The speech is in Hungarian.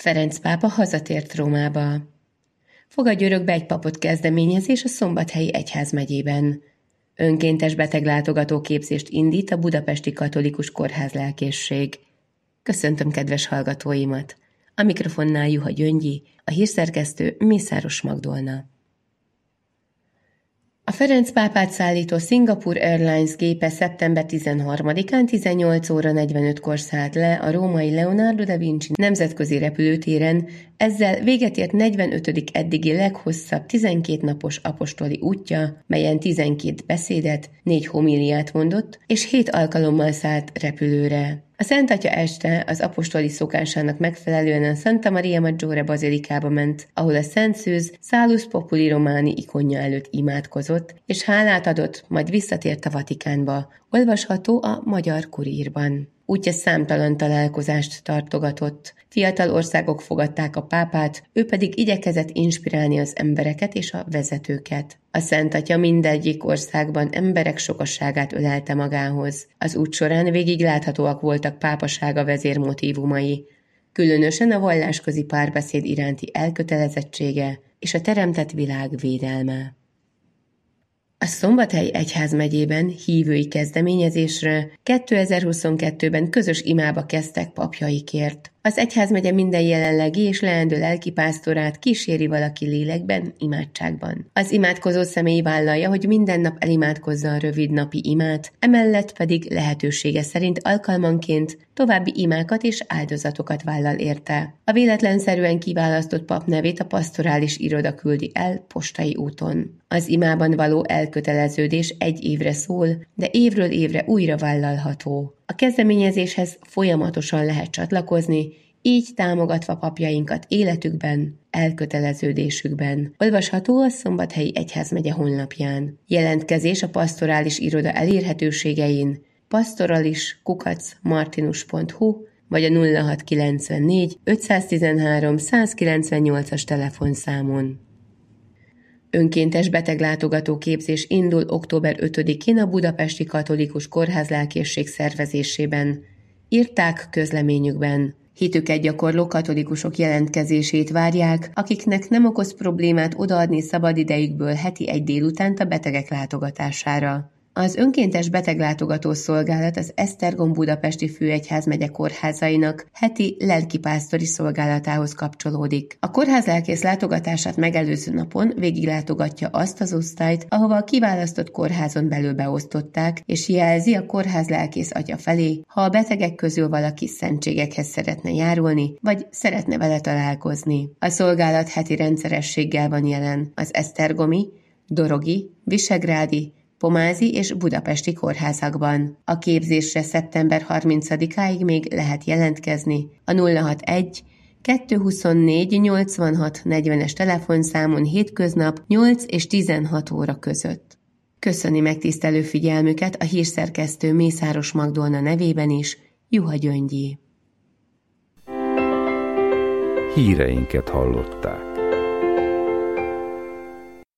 Ferenc pápa hazatért Rómába. Fogadj örökbe egy papot kezdeményezés a Szombathelyi egyházmegyében. Önkéntes beteglátogató képzést indít a Budapesti Katolikus Kórház Lelkészség. Köszöntöm kedves hallgatóimat! A mikrofonnál Juha Gyöngyi, a hírszerkesztő Mészáros Magdolna. A Ferenc pápát szállító Singapore Airlines gépe szeptember 13-án 18 óra 45-kor szállt le a római Leonardo da Vinci nemzetközi repülőtéren, ezzel véget ért 45. eddigi leghosszabb 12 napos apostoli útja, melyen 12 beszédet, 4 homíliát mondott, és 7 alkalommal szállt repülőre. A Szent Atya este az apostoli szokásának megfelelően a Santa Maria Maggiore bazilikába ment, ahol a Szent Szűz Salus Populi Romani ikonja előtt imádkozott, és hálát adott, majd visszatért a Vatikánba, olvasható a Magyar Kurírban. Útja számtalan találkozást tartogatott. Fiatal országok fogadták a pápát, ő pedig igyekezett inspirálni az embereket és a vezetőket. A Szent Atya mindegyik országban emberek sokasságát ölelte magához. Az út során végig láthatóak voltak pápasága vezérmotívumai, különösen a vallásközi párbeszéd iránti elkötelezettsége és a teremtett világ védelme. A Szombathely egyházmegyében hívői kezdeményezésre 2022-ben közös imába kezdtek papjaikért. Az egyházmegye minden jelenlegi és leendő lelkipásztorát kíséri valaki lélekben, imádságban. Az imádkozó személy vállalja, hogy minden nap elimádkozza a rövid napi imát, emellett pedig lehetősége szerint alkalmanként további imákat és áldozatokat vállal érte. A véletlenszerűen kiválasztott pap nevét a pastorális iroda küldi el postai úton. Az imában való elköteleződés 1 évre szól, de évről évre újra vállalható. A kezdeményezéshez folyamatosan lehet csatlakozni, így támogatva papjainkat életükben, elköteleződésükben. Olvasható a Szombathelyi egyházmegye honlapján. Jelentkezés a pastorális iroda elérhetőségein pastoralis@martinus.hu vagy a 0694 513 198-as telefonszámon. Önkéntes beteglátogató képzés indul október 5-én a Budapesti Katolikus Kórház Lelkészség szervezésében, írták közleményükben. Hitüket gyakorló katolikusok jelentkezését várják, akiknek nem okoz problémát odaadni szabadidejükből heti 1 délutánt a betegek látogatására. Az önkéntes beteglátogató szolgálat az Esztergom Budapesti Főegyházmegye kórházainak heti lelkipásztori szolgálatához kapcsolódik. A kórház lelkész látogatását megelőző napon végiglátogatja azt az osztályt, ahova a kiválasztott kórházon belül beosztották, és jelzi a kórház lelkész atya felé, ha a betegek közül valaki szentségekhez szeretne járulni, vagy szeretne vele találkozni. A szolgálat heti rendszerességgel van jelen az esztergomi, dorogi, visegrádi, pomázi és budapesti kórházakban. A képzésre szeptember 30-áig még lehet jelentkezni a 061 224 86 40-es telefonszámon hétköznap 8 és 16 óra között. Köszöni megtisztelő figyelmüket a hírszerkesztő Mészáros Magdolna nevében is, Juha Gyöngyi. Híreinket hallották.